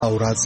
او ورځ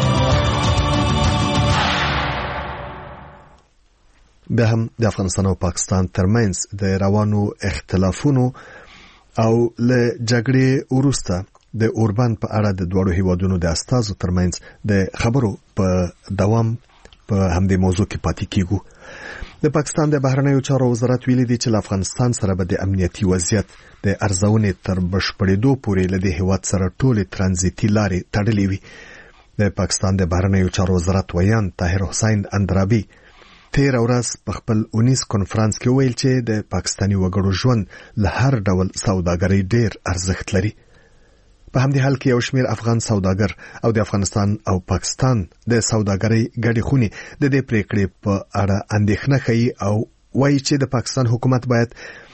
به هم د افغانستان او پاکستان ترمنځ د روانو اختلافونو او له جګړې وروسته د اوربند په اړه د دوه هیوادونو د استازو ترمنځ د خبرو په دوام په همدې موضوع کې پاتې کیږو. د پاکستان د بهرنیو چارو وزارت ویلي دی چې افغانستان سره به د امنیتي وضعیت د ارزونې تر بشپړېدو پورې له دې هیواد سره ټولې ترانزیتي لارې تړلې وي. د پاکستان د بهرنیو چارو وزارت ویان طاهر حسین اندرابي تیر ورځ په خپل 19 کنفرانس کې ویل چې د پاکستاني وګړو ژوند له هر ډول سوداګرۍ ډیر ارزښت لري. په همدې حال کې یو شمېر افغان سوداګر او د افغانستان او پاکستان د سوداګرۍ ګډې خونې د دې پریکړې په اړه اندېښنه ښيي او وایي چې د پاکستان حکومت باید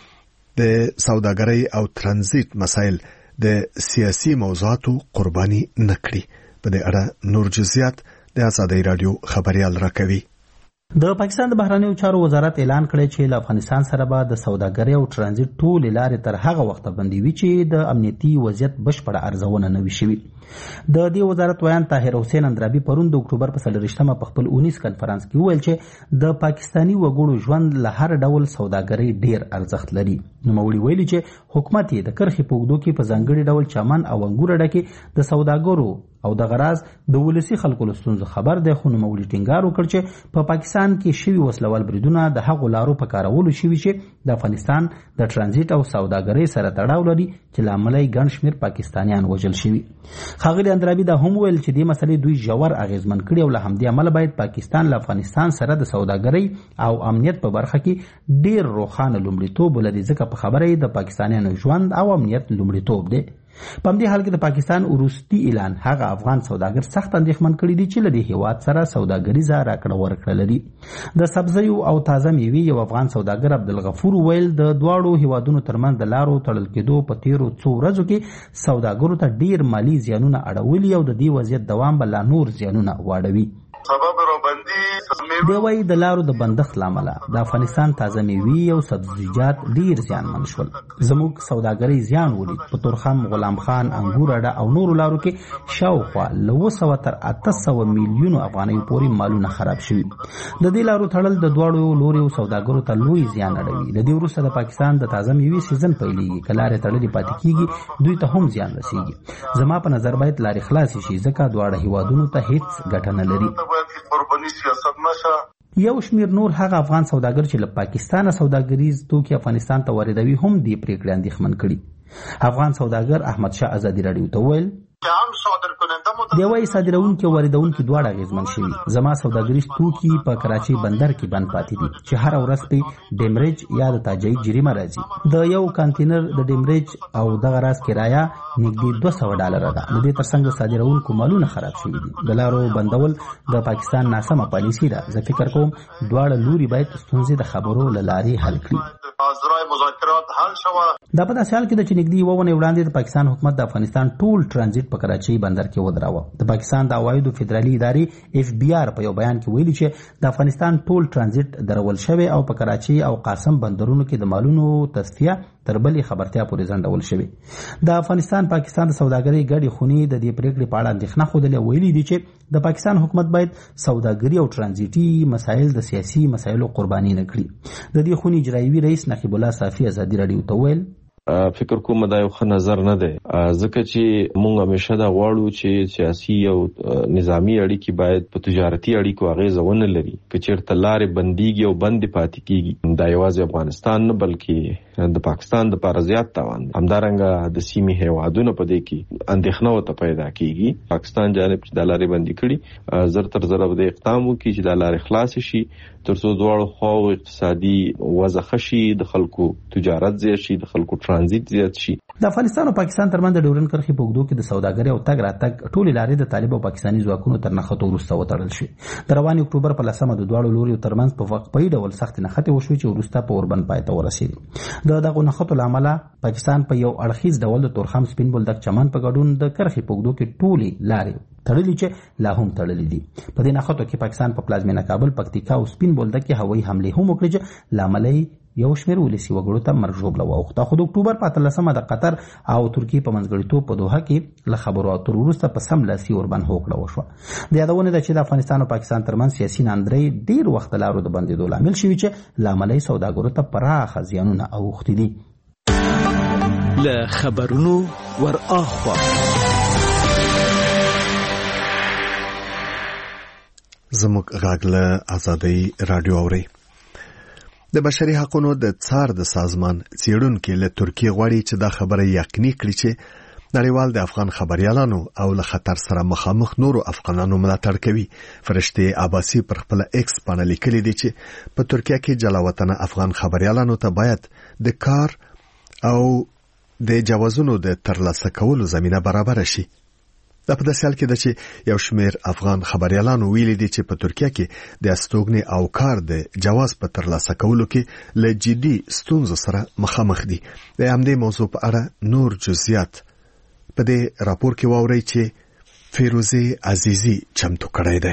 د سوداګرۍ او ترانزیت مسایل د سیاسي موضوعاتو قرباني نه کړي. په دې اړه نور جزئیات د آزادۍ رادیو خبريال راکوي. د پاکستان د بهرنیو چارو وزارت اعلان کړی چې له افغانستان سره به د سوداګرۍ او ترانزیت ټولې لارې تر هغه وخته بندي وي چې د امنیتي وضعیت بشپړه ارزونه نه وي شوې. د دې وزارت ویان طاهر حسین اندرابي پرون د اکتوبر په 30مه په خپل 19 کنفرانس کې ویل چې د پاکستاني وګړو ژوند له هر ډول سوداګرۍ ډیر ارزښت لري. نوموړي ویلي چې حکومت یې د کرخې په اوږدو کې په ځانګړي ډول چمن او انګور ډکه د سوداګرو او د غراض د ولسی خلکو له ستونزو خبر دی، خو نوموړي ټینګار وکړ چې په پاکستان کې شوی وسلوال بریدونه د هغو لارو په کارولو شوي چې د افغانستان د ترانزیت او سوداګرۍ سره تړاو لري چې لامل یې ګڼ شمېر پاکستانیان وژل شوي. ښاغلي اندرابي دا هم ویل چې دې مسلې دوی ژور اغیزمن کړي او له همدې امله باید پاکستان له افغانستان سره د سوداګرۍ او امنیت په برخه کې ډیر روښانه لومړیتوب ولري، ځکه په خبره یې د پاکستانیانو ژوند او امنیت لومړیتوب دی. په همدې حال کې د پاکستان وروستي اعلان هغه افغان سوداګر سخت اندېښمن کړي دي چې له دې هیواد سره سوداګریزه راکړه ورکړه لري. د سبزیو او تازه میوې یو افغان سوداګر عبدالغفور ویل د دواړو هیوادونو ترمنځ د لارو تړل کېدو په تیرو څو ورځو کې سوداګرو ته ډیر مالی زیانونه اړولي او د دې وضعیت دوام به لا نور زیانونه واړوي. دی وايي د لارو د بندښت لامل د افغانستان تازه میوې او سبزیجات ډیر زیانمن شول. زموږ سوداګرۍ زیان ولید. په تورخم، غلام خان، انګور اډه او نورو لارو کې شاوخوا له 200 تر 800 میلیونو افغانیو پورې مالونه خراب شوي. د دې لارو تړل د دواړو لوري سوداګرو ته لوی زیان اړوي. د دې وروسته د پاکستان د تازه میوې سیزن پیلېږي. که لارې تړلې پاتې کیږي دوی ته هم زیان رسیږي. زما په نظر باید لارې خلاصې شي، ځکه دواړه هیوادونو ته هیڅ ګټه نه لري. یو شمیر نور هغه افغان سوداګر چې له پاکستانه سوداګریز توکي افغانستان ته واردوي هم دې پریکړې اندېښمن کړي. افغان سوداګر احمد شاه آزادي راډیو ته ویل دی وايي صادروونکي او واردوونکي دواړه اغېزمن شوي. زما سوداګریز توکي په کراچۍ بندر کې بند پاتې دي چې هر ورځ په ډیمریج یا د تاجۍ جریمه راځي. د یو کانټینر د ډیمریج او دغه راز کرایه نږدې $200 ده. د دې ترڅنګ صادروونکو مالونه خراب شوي دي. د لارو بندول د پاکستان ناسمه پالیسي ده. زه فکر کوم دواړه لوري باید ستونزې د خبرو له لارې حل کړي. دا په داسې حال کې د چې نږدې 1 ونې وړاندې د پاکستان حکومت د افغانستان ټول ترانزیت په کراچۍ بندر کې ودراوه. د پاکستان د عوایدو فدرالي ادارې FBR په یو بیان کې ویلي چې د افغانستان ټول ترانزیت درول شوی او په کراچۍ او قاسم بندرونو کې د مالونو تصفیه تر بلې خبرتیا پورې ځنډول شوی. د افغانستان پاکستان د سوداګرۍ ګډې خونې د دې پریکړې په اړه اندېښنه ښودلې او ویلي دي چې د پاکستان حکومت باید سوداګري او ترانزیتي مسایل د سیاسي مسایلو قرباني نه کړي. د دې خونې اجرایوي رئیس نقیب الله صافي آزادي راډیو ته ویل فکر کوم دا یو ښه نظر نه دی، ځکه چې موږ همیشه دا غواړو چې سیاسي او نظامی اړیکې باید په تجارتي اړیکو اغیزه ونه لري. که چېرته لارې بندیږي او بندې پاتې کیږي دا یوازې افغانستان نه بلکې د پاکستان د لپاره زیات تاوان. همدارنګه د سیمې هیوادونو په دې کې اندېښنه ورته پیدا کیږي. پاکستان جانب چې دا لارې بندي کړي زر تر زر به اقدام وکړي چې دا لارې خلاص شي ترڅو دواړو خواو اقتصادي وضع ښه شي، د خلکو تجارت زیات شي، د خلکو ترانزیت زیات شي. د افغانستان او پاکستان ترمنځ د ډیورنډ کرښې په اوږدو کې د سوداګرۍ او تګ راتګ ټولې لارې د طالب او پاکستاني ځواکونو تر نښتو وروسته وتړل شوې. د روانې اکتوبر په 10مه د دواړو لوریو ترمنځ په وقفه‌یي ډول سختې نښتې وشوې چې وروسته په اوربند پای ته ورسېدې. د دغو نښتو له امله پاکستان په یو اړخیز ډول د تورخم سپین بولدک چمن په ګډون د کرښې په اوږدو کې ټولې لارې تړلې چې لا هم تړلې دي. په دې نښتو کې پاکستان په پلازمینه کابل، پکتیکا او سپین بولدک کې هوایي حملې هم وکړې چې لامل یې یو شمېر ولسي وګړو ته مرګ ژوبله واوښته. خو د اکتوبر په 18 د قطر او ترکیې په منځګړیتوب په دوحه کې له خبرو اترو وروسته په سملاسي اوربند هوکړه وشوه. د یادونه ده چې د افغانستان او پاکستان ترمنځ سیاسي ناندرۍ ډیر وخت لارو د بندېدو لامل شوي چې لامل یې سوداګرو ته پراخه زیانونه اوښتي دي. له خبرونو ور اخوا زموږ غږ له آزادۍ رادیو اوري. د بشري حقوقو د څار د سازمان څېړونکو له ترکیې غواړي چې دا خبره یقیني کړي چې نړیوال د افغان خبريالانو او له خطر سره مخامخ نورو افغانانو ملاتړ کوي. فرشته عباسی پر خپل ایکس باندې لیکلي دي چې په ترکیه کې جلاوطن افغان خبريالانو ته باید د کار او د جوازونو د ترلاسه کولو زمينه برابر شي. دا په داسې حال کې ده چې یو شمېر افغان خبريالانو ویلي دي چې په ترکیه کې د استوګنې او کار د جواز په ترلاسه کولو کې له جدي ستونزو سره مخامخ دي. د همدې موضوع په اړه نور جزئیات په دې راپور کې واورئ چې فیروزه عزیزی چمتو کړی دی.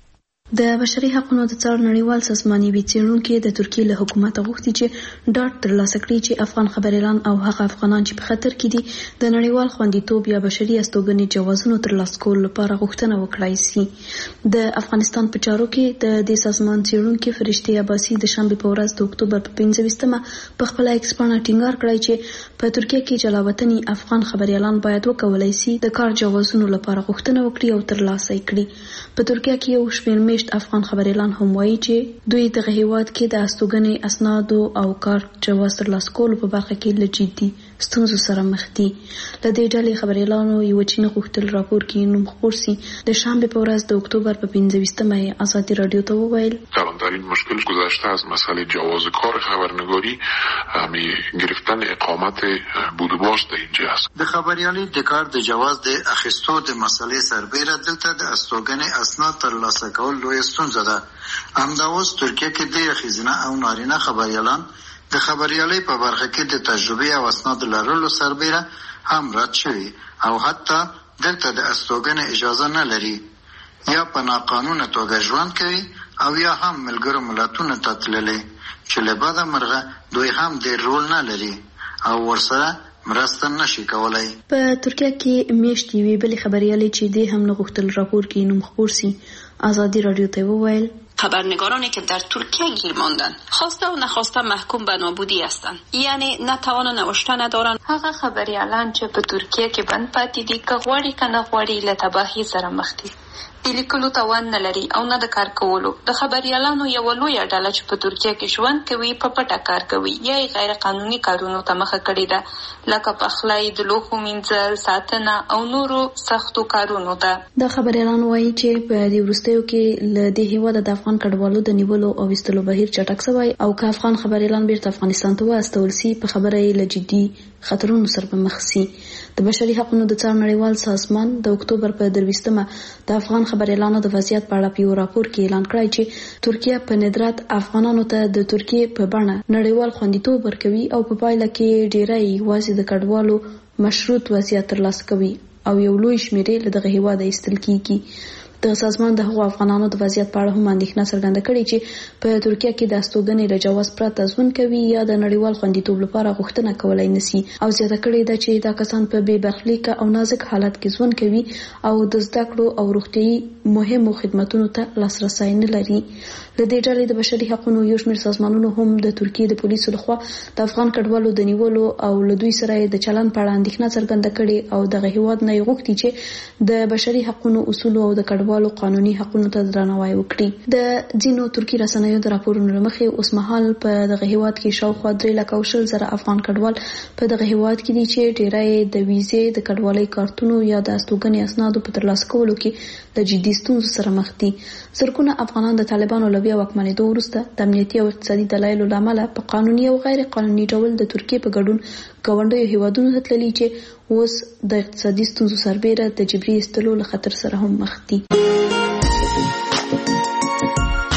د بشري حقوقو د څار نړیوال سازمان یې څېړونکو د ترکیې له حکومت غوښتي چې ډاډ ترلاسه کړي چې افغان خبريالان او هغه افغانان چې په خطر کې دي د نړیوال خوندیتوب یا بشري استوګنې جوازونو ترلاسه کولو لپاره غوښتنه وکړای شي. د افغانستان په چارو کې د دې سازمان څېړونکو فرشته عباسی د شنبه په ورځ د اکتوبر په 25مه په خپل ایکس باندې ټینګار کړی چې په ترکیه کې جلاوطني افغان خبريالان باید وکولای شي د کار جوازونو لپاره غوښتنه وکړي او ترلاسه کړي. په ترکیه کې یو شمېر افغان خبريالان هم وایي چې دوی دغه هیواد کې د استوګنې اسنادو او کار جواز ترلاسه کولو په برخه کې له جدي ستونزو سره مخ دي. له دې ډلې خبريالانو یو چینه غوښتل راپور کې نوم خپور سي. د شنبه په ورځ د اکتبر په 25مه آزادی رادیو ته وویل کلانترین مشکل گذشته از مسئله جواز کار خبرنگاری همی گرفتن اقامت بود و باش در اینجا است. د خبريالي د کار د جواز د اخیستو د مسئلې سربېره دلته د استوګنې اسناد ترلاسه کول لوی ستونزه ده. همدا اوس ترکیه کې د ښځینه او نارینه خبريالان د خبريالۍ په برخه کې د تجربه او اسناد لرلو سربېره هم رد شوي او حتی دلته د استوګنې اجازه نه لري، یا په ناقانونه توګه ژوند کوي او یا هم ملګرو ملتونو ته تللي چې له بده مرغه دوی هم د رول نه لري او ورسره مرسته نشي کولای. په ترکیه کې میاشتې وی بلې خبريالۍ چې د هم نغښتل راپور کې نوم خپور سي. آزادی رادیو ته وویل خبرنگارانی که در ترکیه گیر ماندند خواسته و نخواسته محکوم به نابودی هستند، یعنی نه توان نوشته ندارند. هغه خبريالان چې په ترکیه کې بند پاتې دي که غواړي که نه غواړي له تباهي سره مخ دي. د لیکلو توان نه لري او نه د کار کولو. د خبريالانو یو لویه ډله چې په ترکیه کې ژوند کوي په پټه کار کوي یا غیر قانوني کارونو ته مخه کړې ده، لکه پخلی، د لوښو مینځل، ساتنه او نورو سختو کارونو ته. د خبريالانو وایي چې په دې وروستیو کې له دې هیواده د افغان کډوالو د نیولو او وستلو بهیر چټک شوی او که افغان خبريالان بیرته افغانستان ته واستول شي په خبره یې له جدي خطرونو سره مخ شي. د بشري حقوقو د څار نړیوال سازمان د اکتوبر په 23مه د افغان خبريالانو د وضعیت په اړه په یو راپور کې اعلان کړی چې ترکیه په ندرت افغانانو ته د ترکیه په بڼه نړیوال خوندیتوب ورکوي او په پایله کې ډیری یوازې د کډوالو مشروط وضعیت ترلاسه کوي او یو لوی شمېر له دغه هیواده ایستل کیږي. د سازمان د هغو افغانانو د وضعیت په اړه هم اندېښنه څرګنده کړې چې په ترکیه کې د استوګنې له جواز پرته ژوند کوي یا د نړیوال خوندیتوب لپاره غوښتنه کولای نشي او زیاته کړې ده چې دا کسان په بې برخلیک او نازک حالت کې ژوند کوي او د زده کړو او روغتيایي مهمو خدماتو ته لاسرسي نه لري. له دې ډلې د بشري حقوقو یو شمېر سازمانونو هم د ترکیې د پولیسو لخوا د افغان کډوالو د نیولو او له دوی سره د چلن په اړه اندېښنه څرګنده کړې او دغه هیواد نه غوښتي چې د بشري حقوقو اصول او د کډوالو قانوني حقوقو ته درناوی وکړي. د ځینو ترکی رسنیو د راپورونو لمخې اوس مهال په دغه هیواد کې شاوخوا 3,00,000 افغان کډوال په دغه هیواد کې دي چې ډیری د ویزې د کډوالۍ کارتونو یا د استوګنې اسنادو په ترلاسه کولو کې د جدي ستونزو سره مخ دي. زرګونه افغانان د طالبانو له بیا واکمنېدو وروسته د امنیتي او اقتصادي دلایلو له امله په قانوني او غیر قانوني ډول د ترکیې په ګډون ګاونډیو هیوادونو ته تللي چې اوس د اقتصادي ستونزو سربېره د جبري ایستلو له خطر سره هم مخ دي.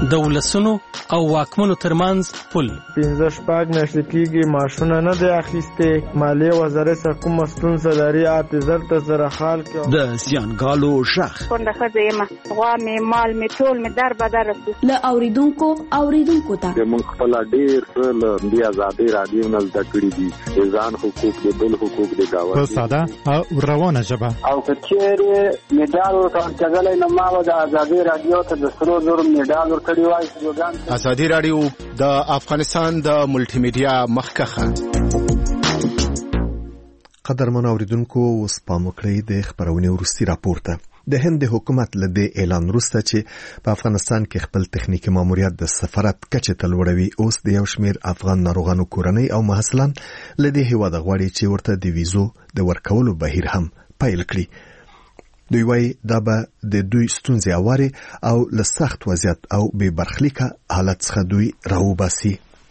د ولسونو او واکمنو ترمنځ پل 15 میاشتې کېږي معاشونه نه دی اخیستې مالیې وزارت څخه کومه ستونزه لري اعتذار ته سره حال کې د زیانګالو غږ کونډه ښځه یم غوا مې مال مې ټول مې در بدر له اوریدونکو ته موږ خپل ډېر څه له دې ازادي رادیو نه زده کړي دي ځان حقوق د بل حقوق د گاوند په ساده او روانه ژبه او کچېره میډال ورکړل نو ما د ازادي رادیو ته د سرو زر میډال ورکړی وای چې ازادي رادیو د افغانستان د ملټي میډیا مخکخه قدرمن اوریدونکو اوس پام وکړئ د خبرونې وروستي راپور ته د هند حکومت له دې اعلان وروسته چې په افغانستان کې خپل تخنیکی ماموریت د سفارت کچې ته لوړوي اوس د یو شمېر افغان ناروغانو کورنۍ او محصلان له دې هیواده غواړي چې ورته د ویزو د ورکولو بهیر هم پیل کړي دوی وايي دا به د دوی ستونزې اواري او له سخت وضعیت او بې برخلیکه حالت څخه دوی راوباسي.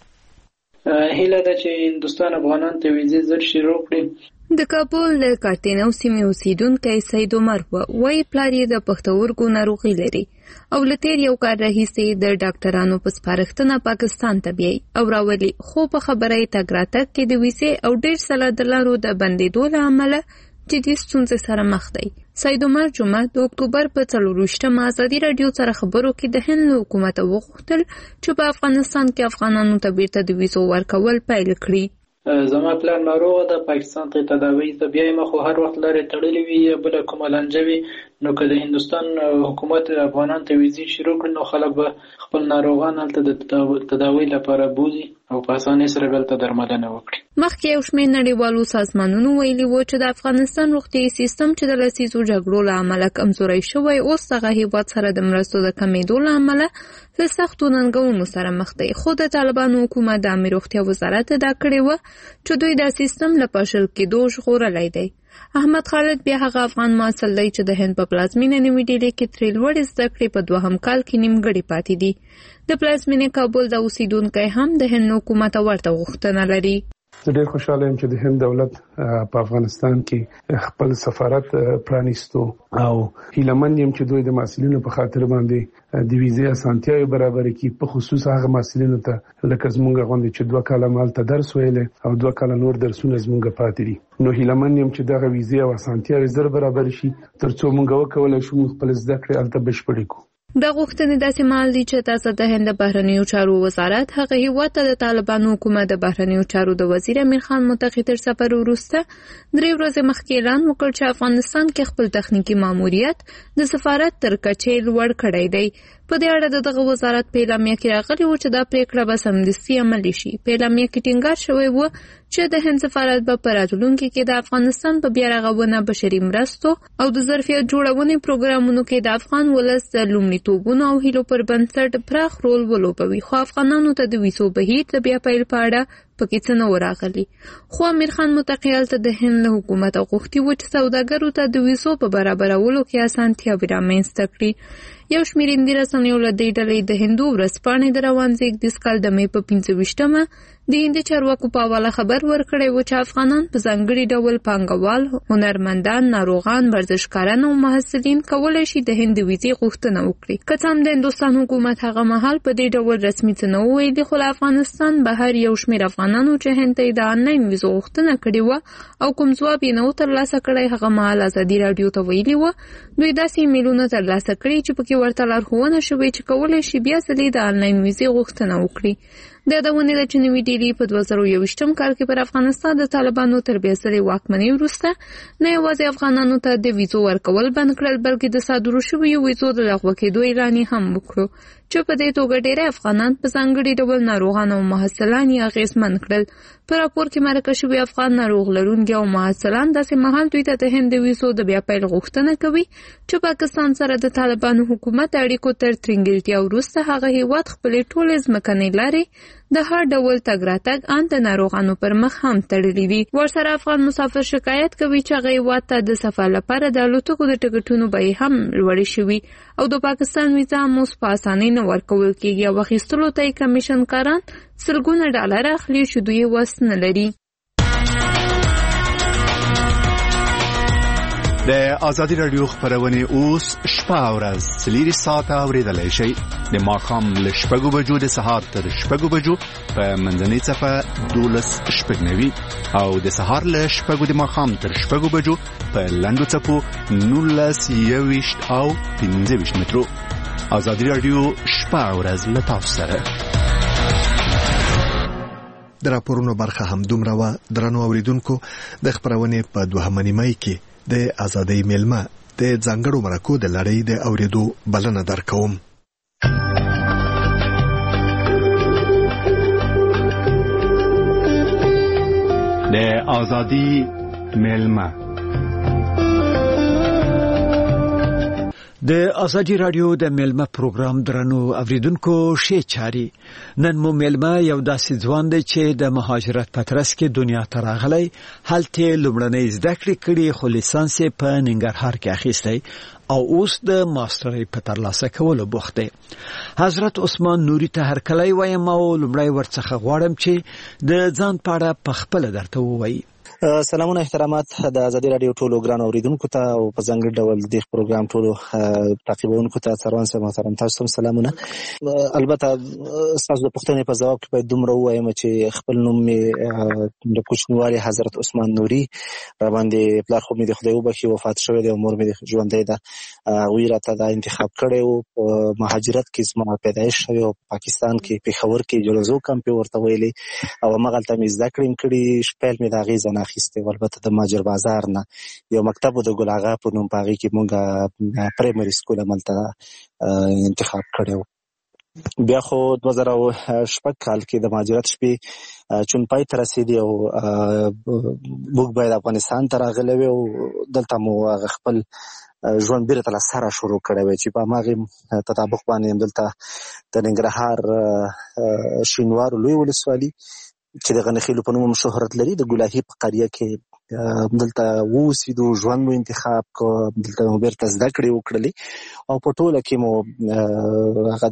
هیله ده چې هندوستان افغانان ته ویزې زر شروع کړي. د کابل د کارتینو سیمې اوسیدونکی سید عمر وایي پلار یې د پښتورګو ناروغي لري او له تیر یو کال راهیسې د ډاکټرانو په سپارښتنه پاکستان ته بیایي او راولي خو په خبره یې تګ راتګ کې د ویزې او ډېر ساله د لارو د بندېدو له امله جدي ستونزې سره مخ دی. سید عمر جمعه د اکتوبر په 24 ازادي رادیو سره خبرو کې د هند حکومت وغوښتل چې په افغانستان کې افغانانو ته بیرته د ویزو ورکول پیل کړي. زما پلان ناروغه د پاکستان ته تداوی ته بیایم خو هر وخت لري تړلې وي بل کومه لنجوي نو که د هندستان حکومت افغانان ته ویزې شروع کړي نو خلک به خپل ناروغان هلته د تداوی لپاره بوزي او په اسانۍ سره دلته درملنه وکړي. مخکې یو شمېر نړیوالو سازمانونو ویلي و چې د افغانستان روغتیايي سیستم چې د لسیزو جګړو له امله کمزوری شوی اوس دغه هیواد سره د مرستو د کمېدو له امله له سختو ننګونو سره مخ دی. خو د طالبانو حکومت د عامه روغتیا وزارت ادعا کړې وه چې دوی د سیستم له پاشل کېدو ژغورلی دی. احمد خالد بیا هغه افغان محصل دی چې د هند په پلازمینه نوې ډیلي کې ترې لوړې زده کړې په 2 کال کې نیمګړې پاتې دي. د پلازمینې کابل د اوسیدونکي هم د هند حکومت ورته غوښتنه لري. زه ډېر خوشاله یم چې د هند دولت په افغانستان کې خپل سفارت پرانیستو او هیلمن یم چې دوی د محصلینو په خاطر باندې د ویزې اسانتیاوې برابر کړي په خصوص هغه محصلینو ته لکه زمونږ غوندې چې 2 کاله مالته درس ویلې او 2 کاله نور درسونه زمونږ پاتې دي نو هیلمن یم چې دغه ویزې او اسانتیاوې زر برابر شي ترڅو مونږ وکولای شو خپل زده کړې هلته بشپړې کړو. د غوښتنې داسې مهال دی چې تاسو د هند بهرنیو چارو وزارت هغه هیواد ته د طالبانو حکومت د بهرنیو چارو د وزیر امیر خان متقی تر سفر وروسته 3 ورځې مخکې اعلان وکړ چې افغانستان کې خپل تخنیکی ماموریت د سفارت تر کچې لوړ کړی دی. په دې اړه دغه وزارت په اعلامیه کې راغلی و چې دا پریکړه به سمدستي عملي شي. په اعلامیه کې ټینګار شوی و چې د هند سفارت به په راتلونکي کې د افغانستان په بیا رغونه بشري مرستو او د ظرفیت جوړونې پروګرامونو کې د افغان ولس د لومړیتوبونو او هیلو پر بنسټ پراخ رول ولوبوي. خو افغانانو ته د ویزو بهیر د بیا پیل په اړه پکې څه نه راغلي. خو امیر خان متقی ته د هند حکومت غوښتي و چې سوداګرو ته د ویزو په برابرولو کې اسانتیاوې رامنځته کړي. یو شمېر هندي رسنیو له دې ډلې د هندو ورځپاڼې د روان زېږدیز کال د مې په 25مه د هندي چارواکو په حواله خبر ورکړی و چې افغانان په ځانګړي ډول پانګوال، هنرمندان، ناروغان، ورزشکاران او محصلین کولی شي د هند ویزې غوښتنه وکړي. که څه هم د هندوستان حکومت هغه مهال په دې ډول رسمي څه نه ویلي خو له افغانستان بهر یو شمېر افغانانو چې هند ته د آنلاین ویزو غوښتنه کړې وه او کوم ځواب یې نه و ترلاسه کړی هغه مهال ازادي راډیو ته ویلي وه دوی داسې ایمیلونه ترلاسه کړي چې پکې ورته لارښوونه شوې چې کولی شي بیا ځلې د آنلاین ویزې غوښتنه وکړي. د یادونې ده چې نوې ډیلي په 2021 کال کې پر افغانستان د طالبانو تر بیا ځلې واکمنۍ وروسته نه یوازې افغانانو ته د ویزو ورکول بند کړل بلکې د صادرو شویو ویزو د لغوه کېدو اعلان هم وکړو چې په دې توګه ډېری افغانان په ځانګړي ډول ناروغان او محصلان یې اغېزمن کړل. په راپور کې مرکه شوي افغان ناروغ لرونکي او محصلان داسې مهال دوی ته د هند د ویزو د بیا پیل غوښتنه کوي چې پاکستان سره د طالبانو حکومت اړیکو تر ترنګلتیا وروسته هغه هیواد خپلې ټولې ځمکنۍ لارې د هر ډول تګ راتګ ان د ناروغانو پر مخ هم تړلې دي. ورسره افغان مسافر شکایت کوي چې هغه هیواد ته د سفر لپاره د الوتکو د ټکټونو بیې هم لوړې شوي او د پاکستان ویزا هم اوس په اسانۍ نه ورکول کېږي او اخیستلو ته یې کمیشنکاران $100 اخلي چې دوی وس نه لري. د ازادي رادیو خبرونه اوس شپه او ورځ 3 ساعته اوریدلای شئ د ماښام له 6 بجو د سهار تر 6 بجو په منځنۍ صفه 12:09 او د سهار له 6 د ماښام تر 6 بجو په لنډو صفو 19:20 او 15 مترو. ازادي رادیو شپه او ورځ له تاسو سره. د راپورونو برخه هم دومره و. درنو اوریدونکو، د خبرونه په 2 نیمه کې د ازادۍ میلمه د ځانګړو مرکو د لړۍ د اوریدو بلنه درکوم. د ازادۍ میلمه د ازادي رادیو د میلمه پروګرام درنو اوریدونکو شي چاري. نن مو میلمه یو داسې ځوان دی چې د مهاجرت په ترڅ کې دنیا ته راغلی، هلته لومړنۍ زده کړې کړې، خو لیسانس په ننګرهار کې اخیستی او اوس د ماسترۍ په ترلاسه کولو بوخت دی. حضرت عثمان نوري ته هرکلی وایم او لومړی ورڅخه غواړم چې د ځان په اړه په خپل درته ووایي. سلامونه احترامات د ازادي رادیو ټولو ګران اوریدونکو ته او په ځانګړي ډول د پروګرام ټولو تعقیبونکو ته سروان سره محترم تاسو هم سلامونه. البته تاسو د پوښتنې په جواب کې باید دومره وایم چې خپل نوم می د کوچنیوالي حضرت عثمان نوري را باندې پلار خو می د خدای وبخښي وفات شوی دی او مور می ژوندۍ ده. ویراته دا انتخاب کړی او مهاجرت کې زما پیدایش شوی او پاکستان کې پېښور کې جلوزو کمپ ورته ویلي او مغلطه می زده کړم کړي شپږ می دا غیزه اخیسته. البته د ماجر بازار نه یو مکتب د ګل اغا په نوم پاغي کې مونږه پرایمري سکول عملته انتخاب کړو. بیا خو 2006 کال کې د مهاجرت شپې چون پای تر رسیدي او موږ باید افغانستان ته راغلو او دلته مو خپل ژوند بیرته له سره شروع کړی چې په ماغه تطابق باندې دلته د ننګرهار شینوار لوی ولسوالي چې د غنخیلو په نوم شهرت لري د ګلاهي په قريه کې دلته ووسیدو. ژوند مو انتخاب کو، دلته مو بیرته زده کړې وکړلې او په ټوله کې مو هغه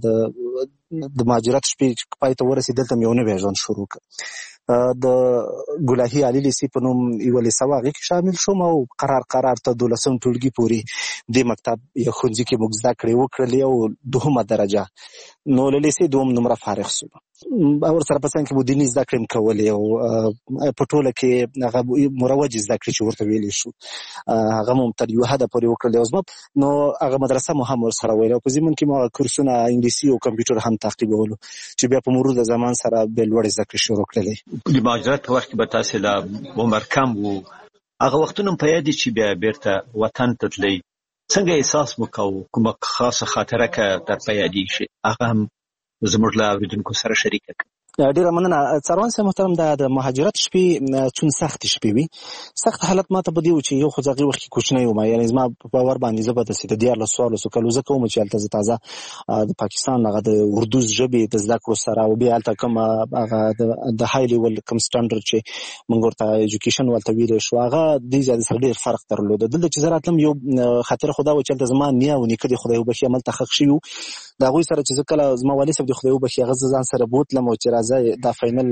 د مهاجرت شپې پای ته ورسېد. دلته مې یو نوی ژوند شروع کړ. د ګلاهي علي لیسې په نوم یو لیسه واغې کې شامل شوم او قرار ته 12 ټولګي پورې د مکتب یا ښوونځي کې موږ زده کړې وکړلې او 2مه درجه نو له لیسې 2 نمبر فارغ شوم. اور سره پسند کې مو دیني زده کړې کولې او په ټوله کې هغه مروج زده کړې چې ورته ویلې شو هغه مو تر یو حد پورې وکړلې. اوس نو هغه مدرسه مو هم ور سره ویل او په زمون کې مو کورسونه انګلیسي او کمپیوټر هم تعقیبولو چې بیا په مرور د زمان سره بل وړ زده کړې شروع کړلې. د مهاجرت په وخت کې به تاسو لا عمر کم وو، هغه وختونه په یاد چې بیا بیرته وطن ته تللی، څنګه احساس وکاو؟ کومه خاصه خاطره که در په یادې شي هغه هم زموږ له اوریدونکو سره شریک کړئ. ډیره مننه سروان صاحب محترم. د مهاجرت شپې چون سخت شپې وي. سخت حالت ماته بده و چې یو خو ځغي وخت کوچنی و ما یعنی زما په باور باندې زبر د سید دیار له سوالو کلو زکه کوم چې الته تازه د پاکستان هغه د اردو ژبې د زده کړو سره او بیا الته کوم هغه د های لیول کم سټانډرډ چې موږ ورته ایجوکیشن ولته ویل شو هغه د زیات سره ډیر فرق درلود. دلته چې زراتلم یو خاطر خدا و چې الته زما نیا و نیکه خدای وبخښي عمل تحقق شي دا غوي سره چې کله زما والي صاحب د خدای وبخښي هغه ځان سره بوتلم او چې راځي د فاینل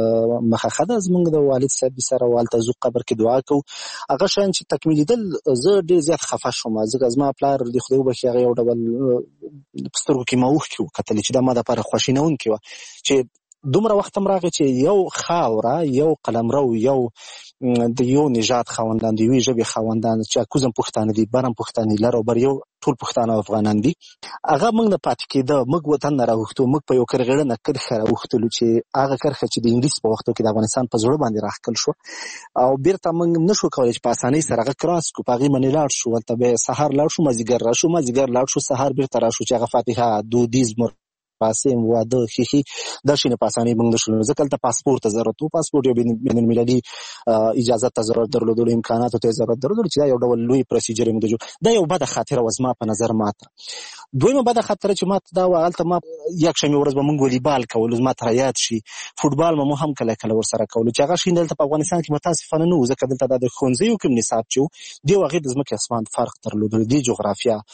مخخده زمونږ د والد صاحب سره والته زو قبر کې دعا کو هغه شان چې تکمیل دل زه ډیر زیات خفه شوم. ځکه زما پلار د خدای وبخښي هغه یو ډول پسترګو کې موخ کیو کتل چې دا ما د لپاره خوشینون کیو چې دومره وخت هم راغی چې یو خاوره یو قلمرو یو د یو نژاد خواندان دی وی ژبه خواندان چې کوزم پښتانه دي برم پښتانه لرو بر یو ټول پښتانه افغانان دي هغه موږ نه پات کېده. موږ وطن نه راوښتو، موږ په یو کرغړه نه کرخه راوښتلو چې هغه کرخه چې د انګلیس په وختو کې د افغانستان په زړه باندې راخکل شو او بیرته موږ نشو کولای چې په اسانۍ سره هغه کراس کو پاغي منی لاړ شو. ولته به سحر لاړ شو مازیګر را شو مازیګر لاړ شو سحر بیرته را شو چې هغه فاتحه دودیز پاسیم واده خيخي د شینه پاسانی موږ نشو ځکه ته پاسپورت ضرورت او پاسپورت یو بین المللي اجازه ته ضرورت درلودل امکانات ته ضرورت درلودل چې دا یو ډول لوی پروسیجر موږ دا یو بده خاطره وزما په نظر ماته. دویمه بده خاطره چې ماته دا وغلطه ما یک شمه ورځ به موږ والیبال کول زما ته یاد شي فوتبال مو هم کله کله ور سره کول چې هغه شین دلته په افغانستان کې متاسفانه نه ځکه دلته د خونځیو کوم نصاب چې دی هغه د زمکه اسمان فرق درلودل دی جغرافیا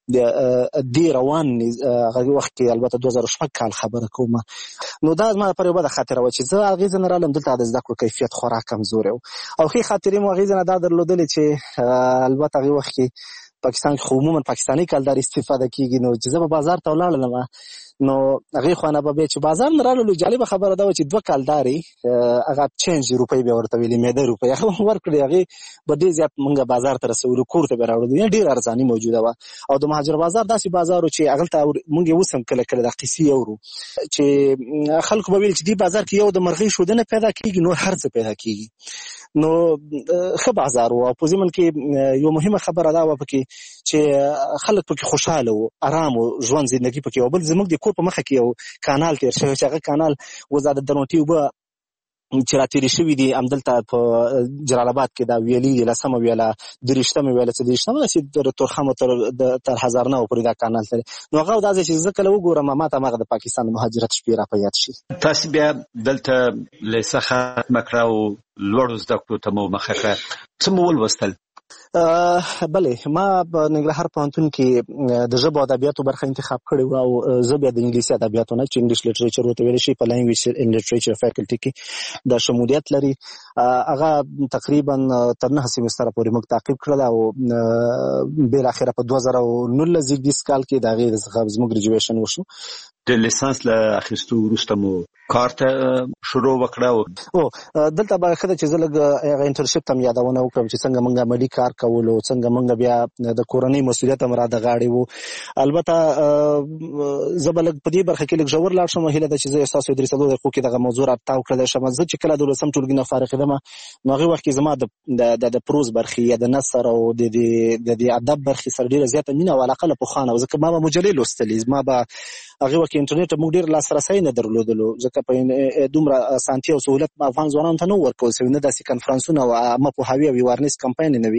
د روان هغه وخت کې البته 2006 کال خبره کوم نو دا زما پر یو بده خاطره و چې زه هغه ځنه رالم دلته د زده کړو کیفیت خورا کمزور او خې خاطرې مو هغه ځنه دا درلودل چې البته هغه وخت کې پاکستان خو عموما پاکستانی کلدار استفاده کیږي نو چې زه په بازار ته ولاړم نو هغه خوانه به چې بازار نه رالو جالب خبره ده چې 2 کالداري هغه چینج روپۍ به ورته ویلې مې د روپۍ هغه ورکړي هغه به ډیر زیات مونږه بازار ته رسولو کور ته راوړو ډیر ارزاني موجوده و او د مهاجر بازار داسې بازارو چې هغه ته مونږ وسم کله کله د قصې اورو چې خلکو به ویل چې دی بازار کې یو د مرغۍ شودنه پیدا کیږي نو هر څه پیدا کیږي نو خه بازار او په ځمن کې یو مهمه خبره دا و پکې چې خلک پکې خوشاله او آرام او ژوند ژوندۍ پکې او بل زموږ د کور په مخه کې یو کانال تیر شوی چې هغه کانال وزاده درنټي وبه چې راتېری شوی دی امدلته په جلال آباد کې دا ویلي لسمه ویله درشتمه ویله چې درشتمه چې تر ترخمه تر هزار نه پورې دا کانال تر نو هغه دا چې زه کله وګورم ما ته مغه د پاکستان مهاجرت شپې را په یاد شي تاسو بیا دلته لسخه مکراو لوړ زده کړو ته مو مخه کړ څه مو ولوستل بله ما په ننګرهار پوهنتون کې د ژبو ادبیاتو برخه انتخاب کړې و او زه بیا د انګلیسي ادبیاتو نه چې انګلیش لټریچر ورته ویل شي په لینګویج ان لټریچر فیکلټي کې د شمولیت لري هغه تقریبا تر 9 سیمستر پورې موږ تعقیب کړل او بل اخره په 2019 کال کې د غیر زموږ ګریجویشن وشو د لیسانس له اخیستو وروسته مو کار ته شروع وکړه او دلته به خدای چې زلګ انټرنشپ تم یادونه وکړم چې څنګه موږ عملی کار کولو څنګه موږ بیا د کورنۍ مسولیت هم را د غاړې وو البته زبلګ په دې برخه کې لږ جوړ لاړ شم هله د چې زه احساس درې سلو دقیقو کې دغه موضوع راټاو کړل شم زه چې کله د لسم ټولګي نه فارغ یم نو هغه وخت کې زما د پروز برخه یا د نثر او د ادب برخه سره ډیره زیاته مینه او علاقه له پخوانه ځکه ما مجلې لوستلې ما به هغه وخت انټرنیټ موږ ډیر لاسرسي نه درلودلو ځکه په دومره سانتي او سہولت افغان ځوانانو ته نو ورکول شوی نه داسې کنفرانسونه او عامه پوهاوی او ویرنس کمپاین نه وي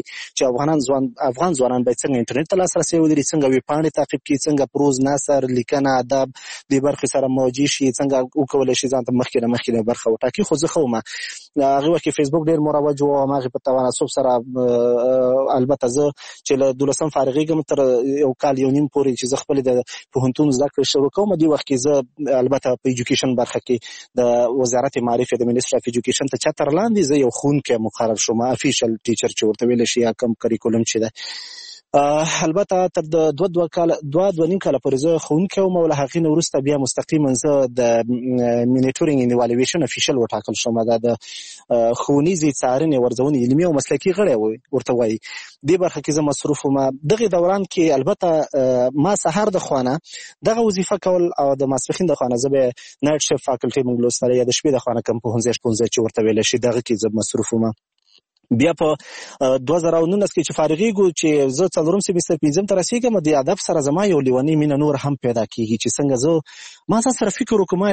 چې افغان ځوانان باید څنګه انټرنیټ ته لاسرسي ولري څنګه وی پاڼې تعقیب کړي څنګه پروز نثر لیکنه ادب د برخې سره موجي شي څنګه وکول شي ځان ته مخکې برخه وټاکي خو زه خو ما هغه وخت فیسبوک ډیر مروج او هغه په تواناسب سره البته زه چې له 12 فارغېږم تر یو کال یو نیم پورې چې زه خپل د پوهنتون زده کړې شروع کوم دی وخت کې زه البته په ایجوکیشن برخه کې د وزارت معرفت د منیسټر اف ایجوکیشن ته چتر لاندې زه یو خونکې مقرر شوم افیشل ټیچر چې ورته ویل شي یا کم کریکولم چې ده البته تر د 2 کال 2 نیم کال پورې زه خونکې او مولا حقین ورسته بیا مستقیما زه د مینیټورینګ ان ایوالویشن افیشل وټاکل شوم دا د خونیزي څارنې ورځونې علمي او مسلکي غړی ورته وایي د برخه کې زه مصروف وم دغه دوران کې البته ما سحر د خوانه دغه وظیفه کول او د ماسپخین د خوانه زه به نایټ شیفټ فاکولټي موږ لوستل یا د شپې د خوانه کم په 15 چې ورته ویل شي دغه کې زه مصروف وم بیا په 2019 کې چې فارغېږو چې زه څلورم سیمستر 5م ته رسیدم د ادب سره زما یو لیونی مینه نور هم پیدا کیږي چې څنګه زه ما سره فکر وکم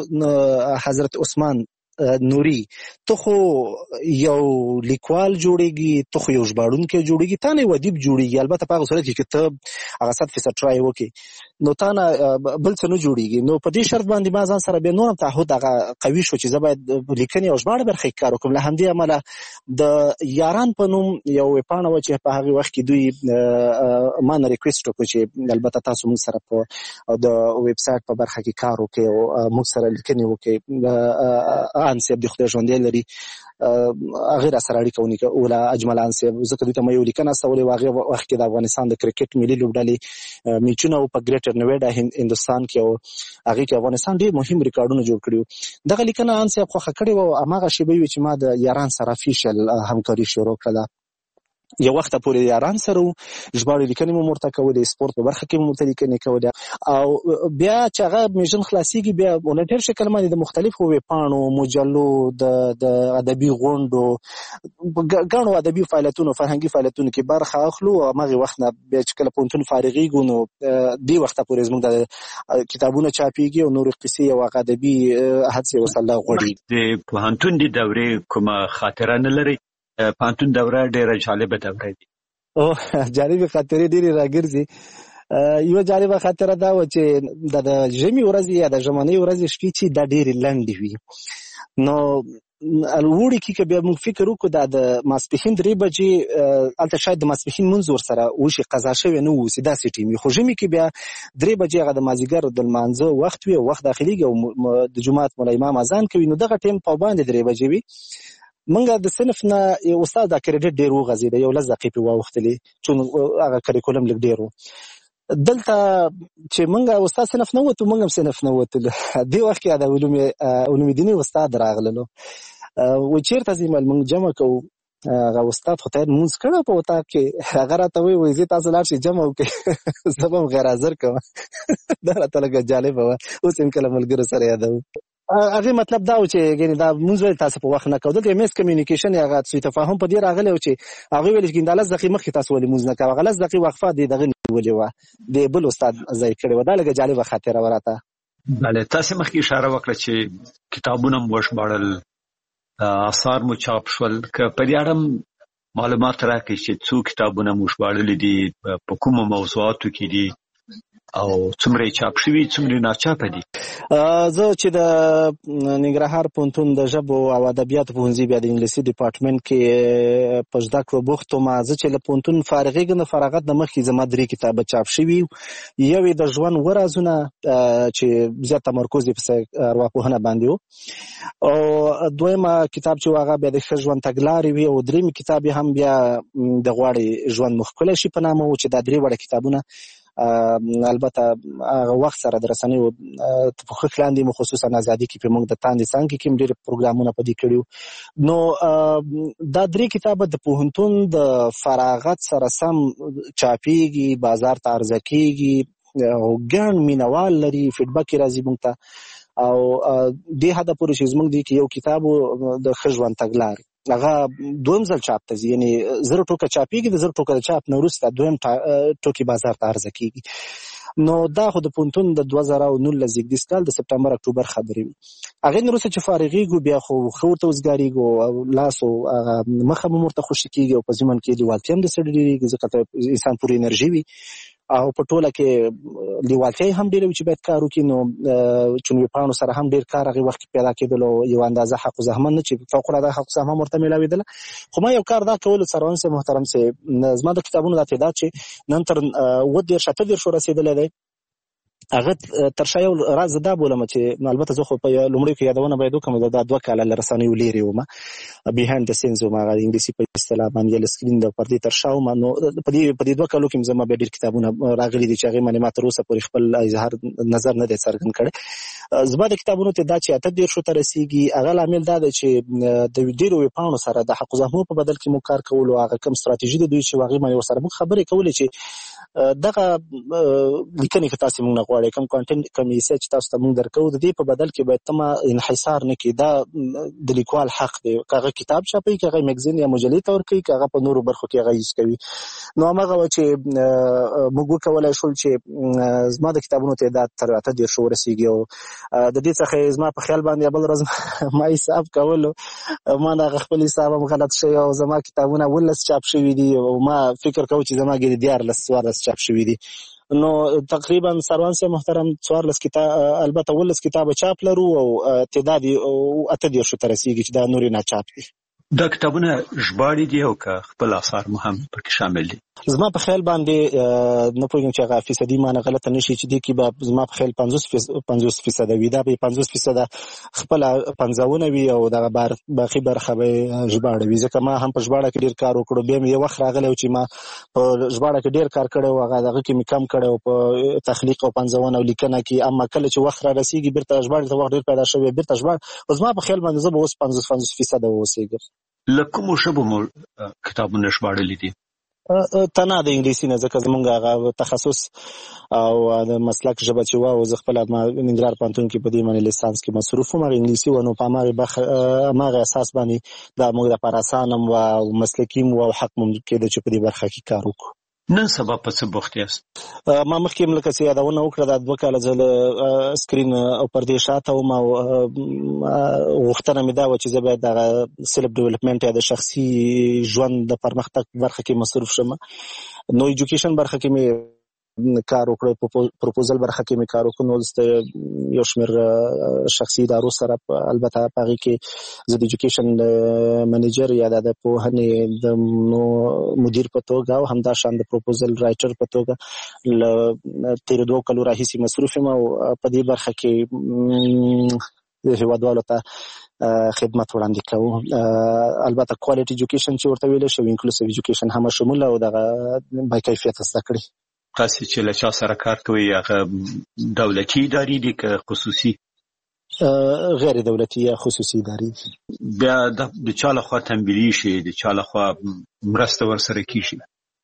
له حضرت عثمان نوري ته خو یو لیکوال جوړیږي ته خو یو ژباړونکی جوړیږي تا نه ودیب جوړیږي البته په هغه صورت کې ته هغه 100% ټرای وکړي نو تا نه بل څه نه جوړیږي نو په دې شرط باندې ما ځان سره به نور تعهد هغه قوي شو چې زه باید لیکنې او ژباړه برخه کار وکړم له همدې عمله د یاران په نوم یو پاڼه و چې په هغه وخت کې دوی ما نه ریکوست وکړ چې البته تاسو موږ سره په د ویب سټ په برخه کې کار وکړي او موږ سره لیکنې وکړي انسیب د خدای ژوند لري غیر سره اړیکه ونیکه اوله اجمل انسیب زکه د مې لیکنه سوالي واغه وخت کې د افغانستان د کرکټ ملي لوبډلې میچونه په ګریټر نویډا هندستان کې او هغه کې افغانستان ډېر مهم ریکارډونه جوړ کړیو دغه لیکنه انسیب خو خکړې و هغه شی به چې ما د یاران سره افیشل همکاري شروع کړه یو وخت پورې یاران سره ژباړې لیکنې مو مرته کولې سپورت په برخه کې مو مرته لیکنې کولې او بیا چې هغه میشن خلاصيږي بیا ولنټیر شکل باندې د مختلفو ویبپاڼو مجلو د ادبي غونډو ګڼو ادبي فعالیتونو فرهنګي فعالیتونو کې برخه اخلو او هغه وخت نه بیا چې کله پونتون فارغېږو نو دی وخت پورې زموږ د کتابونو چاپېږي او نور قصې او ادبي هڅې وسله غوړي د پوهنتون د دورې کومه خاطره نه لري پانتون دوره ډیره جالبه دوره دي او جالبه خاطرې ډیره راګرځي یو جالبه خاطره دا و چې د ژمي ورځ یا د ژمنۍ ورځ شپې چې د ډیره لنډې وي نو الوړي کې بیا موږ فکر وکړو د ماسپښین 3 بجې الته شاید د ماسپښین منځ ورسره وشي قضا شوی نه و سیدا سیټي خو ژمي کې بیا 3 بجې هغه د مازیګر د لمانځه وخت وي وخت داخليږي او د جمعات مولا امام اذان کوي نو دغه ټیم په باندې 3 بجې وي منګه د صنف نه استاد د کریډټ ډیر وغځیده یو لږ دقیقې واوختلې چې هغه کریکولم لګ ډیرو دلته چې منګه استاد صنف نه وته منګه صنف نه وته دی وخت کې د علوم دیني استاد راغللو و چیرته زموږ موږ جمع کوو هغه استاد خو ته مونږ کړه په وتا کې هغه راته وی زه تاسو لاړ شي جمع وکړئ سبب غیر حاضر کوم دا راته لګ جالب و اوس هم کله ملګرو سره یادو هغه مطلب دا و چې ګینه دا مونږ تاسو په وخت نه کوو د میس کمیونیکیشن هغه څه تفاهم په دې راغلی او چې هغه ویل چې ګینه لږ دقیقې مخکې تاسو ولې مونږ نه کوو غلط دقیقې وقفه دی دغه ولې و د بل استاد ځای کړی و دا لګ جالب خاطر وراته بله تاسو مخکې اشاره وکړه چې کتابونه مو وشباړل آثار مو چاپ شول که په دې اړه معلومات راکړئ چې څو کتابونه مو وشباړل دي په کومو موضوعاتو کې دي او څومره چاپ شوي څومره ناچاپ دي زه چې د ننګرهار پوهنتون د ژبو او ادبیاتو پوهنځي بیا د انګلیسي ډپارټمنټ کې په زده کړو بوخت وم زه چې له پوهنتون فارغېږم د فراغت نه مخکې زما 3 کتابه چاپ شوي یو یې د ژوند ورازونه چې زیات تمرکز یې په ارواپوهنه باندې و او دویمه کتاب چې هغه بیا د ښه ژوند تګلارې وي او درېیم کتاب هم بیا د غواړي ژوند مو ښکلی شي په نامه و چې دا 3 وړه کتابونه البته هغه وخت سره د رسنیو په خښ لاندې مو خصوصا ازادي کې په موږ د تاندې څنګه کې ډېر پروګرامونه پدې کړیو نو دا 3 کتابه د پوهنتون د فراغت سره سم چاپیږي بازار ته عرضه کیږي او ګڼ مینوال لري فیډبک راځي موږ ته او د هدا پورې چې موږ دي کې یو کتاب د خژوند تګلار هغه دویم ځل چاپ ته یعنی 0 ټوکه چاپیږي د 0 ټوکه چاپ نو وروسته دویم ټوکی بازار ته عرضه کیږي نو دا خو د پوهنتون د 2019 زیږدیز کال د سپټمبر اکتوبر خبرې هغه نو چې فارغېږو بیا خو خورته وزګاریږو او لاسو مخه مرته خوشی کیږي او په ځمن کې لیوالتیا هم د سړي ځکه انسان پوری انرژي وي او په ټوله کې لیوالتیا هم ډېر چې باید کار وکړي نو چونوي پانو سره هم ډېر کار هغه وخت پیدا کېدل او یو اندازه حق او زحمت نه چې فوق العاده حق زحمت مرته ملاویدل خو ما یو کار دا کول سروان سه محترم سه زما د کتابونو د تعداد چې نن تر و دې شته دې شو رسیدل دی هغه تر شایو راز دا بولم چې البته زه خو په لومړي کې یادونه باید وکم دا 2 کاله لرسانې ولېری ومه بیهاند د سینز ومه د انګلیسي په اصطلاح باندې سکرین د پردي تر شاو ما نو په دې 2 کالو کې زما به ډېر کتابونه راغلي دي چې هغه باندې ما تر اوسه پورې خپل اظهار نظر نه دي څرګند کړي زما د کتابونو ته دا چې اته ډېر شو تر رسیدي هغه عامل دا چې د ډېرو ویپانو سره د حق زحمت په بدل کې مو کار کول او هغه کوم ستراتیژي د دوی چې واغې باندې سره مو خبرې کولې چې دغه لیکنې که تاسو موږ غواړئ کوم کانټینټ کوم یې چې تاسو ته موږ درکو د دې په بدل کې باید تم انحصار نه کړي دا د لیکوال حق دی کاغه کتاب چاپي کاغه میگزین یا مجلې تور کوي کاغه په نورو برخو کې هغه یې کوي نو هغه چې موږ کولای شو چې زما د کتابونو تعداد تر 8 شو رسیدي او د دې څخه زما په خیال باندې بل ورځ ما حساب کولو ما دا خپل حساب غلط شوی او زما کتابونه ولس چاپ شوی دي او ما فکر کوم چې زما ګډ دیار لس چاپ شوی دي نو تقریبا سروان سه محترم 14 کتاب البته ولس کتاب چاپ لرو او تعداد او اته شو تر رسیدي چې دا نوري نه چاپ دي دا کتابونه ژباړي دي او که خپل آثار مو هم پکې شامل دي زما په خیال باندې نه پوهیږم چې هغه فیصدي معنی غلطه نشي چې دي کې به زما په خیال 50% وي دا به 50% خپل 50 وي او دا باقي برخه به ژباړي ځکه ما هم په ژباړه کې ډیر کار وکړو به یو وخت راغلی چې ما په ژباړه کې ډیر کار کړو هغه دغه کې کم کړو په تخلیق او 50 او لیکنه کې اما کله چې وخت را رسیږي بیرته ژباړه ته وخت ډیر پیدا شوی بیرته ژباړه زما په خیال باندې زه به اوس 50% اوسېږم لکه شبو مو کتابونه ژباړلي دي تنه د انګلیسي نه ځکه زمونږ هغه تخصص او د مسلک ژبه چې واو زه خپل ننګرهار پوهنتون کې په دې باندې لیسانس کې مصروف وم انګلیسي ونو په ماغه اساس باندې د موږ لپاره اسانم او مسلکي او حق ممکن ده چې په دې برخه کې کار وکړو نن سبا په څه بوخت یاست ما مخکې ملک سي یادونه وکړه د 2 کال ځل سکرین او پردې شاته او ما وختنه مې دا و چې زه باید د سیلف ډیولپمنٹ یا د شخصي ژوند د پرمختګ برخه کې مصروف شم نو ایجوکیشن برخه کې مې کار وکړ په پروپوزل برخه کې مې کار وکړ. نو یو شمېر شخصي ادارو سره البته هغه کې زه د ایجوکیشن منیجر یا د پوهنې د مدیر په توګه او همدا شان د پروپوزل رائټر په توګه ل تیر 2 کلو راهیسې مصروف یم او په دې برخه کې هیوادوالو ته خدمت وړاندې کوو. البته کوالټي ایجوکیشن چې ورته ویل شي انکلوسیو ایجوکیشن هم شامل او دغه با کیفیت زده کړې. تاسو چې له چا سره کار کوئ هغه دولتي ادارې دي که خصوصي؟ غیر دولتي یا خصوصي ادارې. بیا د چا لخوا تنبیهی شي، د چا لخوا مرسته ورسره کیږي؟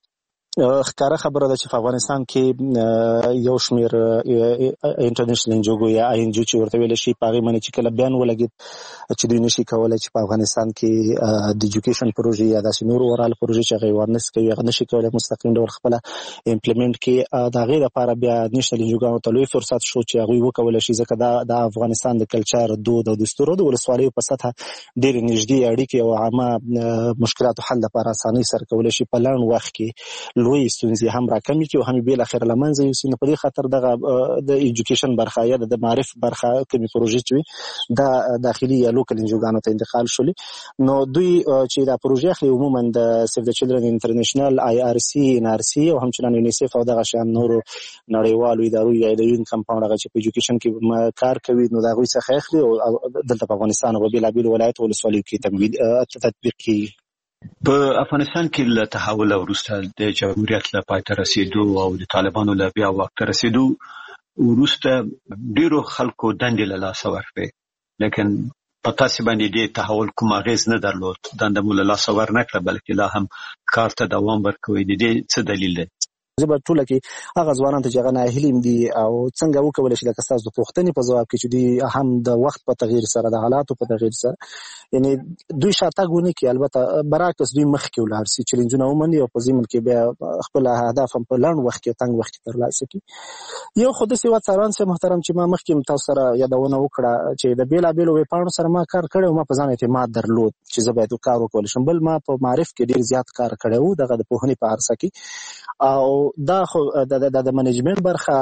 ښکاره خبره ده چې په افغانستان کې یو شمېر انټرنیشنل انجوګو یا آی ان جی چې ورته ویل شي په هغې باندې چې کله بیان ولګېد چې دوی نشي کولی چې په افغانستان کې د ایجوکیشن پروژې یا داسې نور اورال پروژې چې هغه ورنس کوي هغه نشي کولی مستقیم ډول خپله امپلیمنټ کړي. د هغې لپاره بیا نیشنل انجوګانو ته لوی فرصت شو چې هغوی وکولی شي، ځکه د افغانستان د کلچر، دود او دستور د ولسوالیو په سطحه ډېرې نږدې اړیکې او عامه مشکلاتو حل لپاره اسانۍ سره کولی شي په لنډ وخت کې لوی ستونزې هم راکمې کړي او هم بل اخر لمنځه یوسي. نو په دې خاطر دغه د ایجوکیشن برخه یا د معرف برخه کومې پروژې چې وي دا داخلي یا لوکل انجوګانو ته انتقال شولې. نو دوی چې دا پروژې اخلي عموما د سیف د چلډرن انټرنیشنل، آی آر سی، ان آر سی او همچنان یونیسف او دغه شان نور نړیوالو ادارو یا د یون کمپاوند هغه چې په ایجوکیشن کې کار کوي نو دا غوي څخه اخلي او دلته په افغانستان او بېلابېلو ولایتو ولسوالیو کې تطبیق کیږي. په افغانستان کې له تحول وروسته د جمهوریت له پای ته رسیدو او د طالبانو له بیا واک ته رسیدو وروسته ډیرو خلکو دندې له لاسه ورکړې، لیکن په تاسو باندې د تحول کوم اغیز نه درلود، دنده مو له لاسه ورنکړه بلکې لا هم کار ته دوام ورکوي. د دې څه دلیل دی؟ زه به ټوله کې هغه ځوانان ته چې هغه ناهیلي دي او څنګه وکولی شي لکه ستاسو د پوښتنې په ځواب کې چې دوی هم د وخت په تغییر سره د حالاتو په تغییر سره یعنی دوی شاتګ ونه کړي، البته برعکس دوی مخکې ولاړ شي، چیلنجونه ومني او په ضمن کې بیا خپل اهداف هم په لنډ وخت کې تنګ وخت کې ترلاسه کړي. یو خو داسې وخت سروان صاحب محترم چې ما مخکې تاسو سره یادونه وکړه چې د بېلابېلو ویبپاڼو سره ما کار کړی او ما په ځان اعتماد درلود چې زه باید کار وکولی شم. بل ما په معرف کې ډېر زیات کار کړی و دغه د پوهنې په عرصه کې، او دا خو د منیجمنت برخه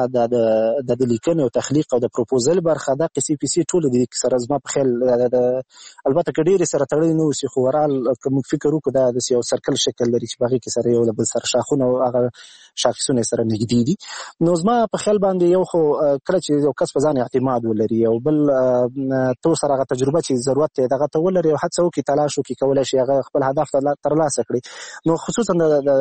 د لیکنې او تخلیق او د پروپوزل برخه دا قصې پیسې ټول دي سره زما په خیال البته که ډېرې سره تړلې نه اوسي خو ورال که موږ فکر وکړو دا داسې یو سرکل شکل لري چې په هغې کې سره یو له بل سره شاخونه او هغه شاخصونه سره نږدې دي. نو زما په خیال باندې یو خو کله چې یو کس په ځان اعتماد ولري او بل تو سره هغه تجربه چې ضرورت دی دغه ته ولري او هڅه وکړي تلاش وکړي کولی شي هغه خپل هدف ترلاسه کړي. نو خصوصا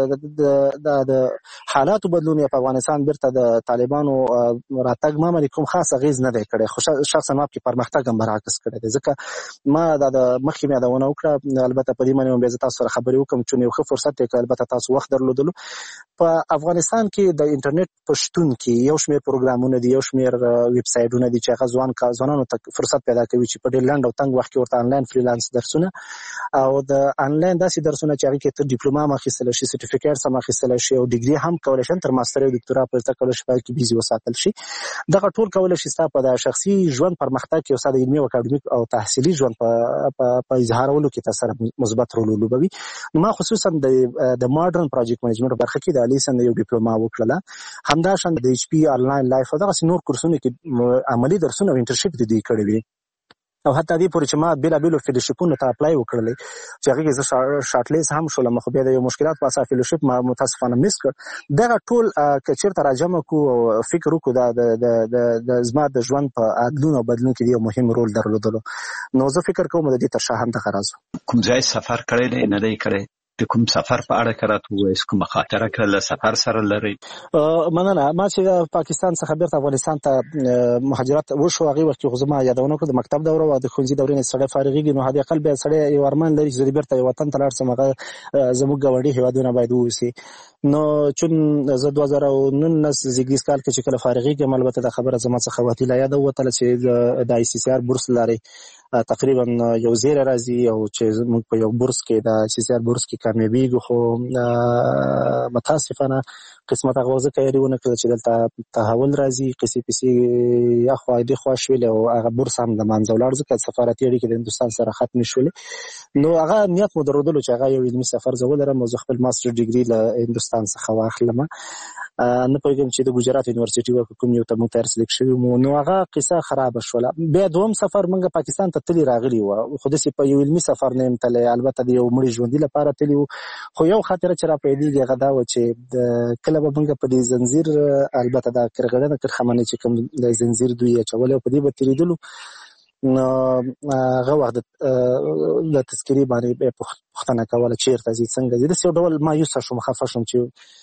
د حالاتو بدلون په افغانستان بیرته د طالبانو راتګ ما باندې کوم خاص اغیز نه دی کړی، خو شخصا ما په پرمختګ هم برعکس کړی دی، ځکه ما د مخکې مې یادونه وکړه. البته په دې باندې بیا زه تاسو سره خبرې وکړم چې یو ښه فرصت دی که البته تاسو وخت درلودلو. په افغانستان کې د انټرنیټ په شتون کې یو شمېر پروګرامونه دي، یو شمېر ویب سایټونه دي چې هغه ځوانانو ته فرصت پیدا کوي چې په ډېر لنډ او تنګ وخت کې ورته آنلاین فریلانس درسونه او د آنلاین داسې درسونه چې هغې کې ته ډیپلوما هم اخیستلی شي، سرټیفیکیټس هم اخیستلی شي او ډیګري هم کولی شي تر ماستر او دکتورا پورې زده کولی شي، په هغې کې بیزي وساتل شي. دغه ټول کولی شي ستا په د شخصي ژوند پرمختګ کې او ستا د علمي او اکاډمیک او تحصیلي ژوند په اظهارولو کې تا سره مثبت رول ولوبوي. نو ما خصوصا د ماډرن پروجیکټ منیجمنت برخه کې د الیسن یو ډیپلوما وکړله، همداشان د ایچ پی آنلاین لایف او دغسې نور کورسونه کې عملي درسونه او انټرنشپ دې دوی کړی وي او حتی دې پورې چې ما بېلابېلو فیلوشیپونو ته اپلای وکړلی چې هغې کې زه شارټ لیست هم شولم، خو بیا د یو مشکلات په اساس فیلوشیپ ما متاسفانه مس کړ. دغه ټول که چېرته راجمع کړو او فکر وکړو د زما د ژوند په عدلون او بدلون کې یو مهم رول درلودلو. نو زه فکر کوم د دې تر شا هم دغه راز کوم ځای سفر کړی دی نه دی کړی؟ د کوم سفر په اړه که راته ووایاست، کومه خاطره که له سفر سره لرئ؟ مننه. ما چې پاکستان څخه بیرته افغانستان ته مهاجرت وشو هغې وخت کې خو زه ما یادونه وکړه د مکتب دوره او د ښوونځي دورې نه سړی فارغېږي نو حد اقل بیا سړی یو ارمان لري چې زه بیرته یو وطن ته لاړ شم، هغه زموږ ګاونډي هېوادونه باید واوسي. نو چون زه 2019 زیږدیز کال کې چې کله فارغېږم البته دا خبره زما څخه وتیله یاده ووتله چې د آی سی سی آر بورس لري تقریبا یو زیره راځي او چې موږ په یو بورس کې د سی سی آر بورس کې کامیابیږو، خو متاسفانه قسمت هغه ځکه یې ونه کړ چې دلته تحول راځي قصې پسې اخوا دې خوا شولې او هغه بورس هم د منځ ولاړ ځکه سفارتي اړیکې د هندوستان سره ختم شولې نو هغه نیت مو درلودلو چې هغه یو علمي سفر زه ولرم او زه خپل ماستر ډیګري له هندوستان څخه واخلم نه پوهېږم چې د ګجرات یونیورسيټي و کوم یو ته مونږ ته سلیکټ شوي مو نو هغه قصه خراب شوله بیا دوم سفر مونږ پاکستان ته تللی راغلی و خو داسې په یو علمي سفر نه یم تللی البته د یو مړي ژوندي لپاره تللی و خو یو خاطره چې راپیدېږي هغه دا وه چې کله به مونږ په دې زنځیر البته دا کرغړنه کرخمنې چې کوم د زنځیر دوی اچولی او په دې به تېرېدلو نو هغه وخت د تذکرې باندې پوښتنه کوله چېرته ځي څنګه ځي داسې یو ډول مایوسه شوم خفه شوم چې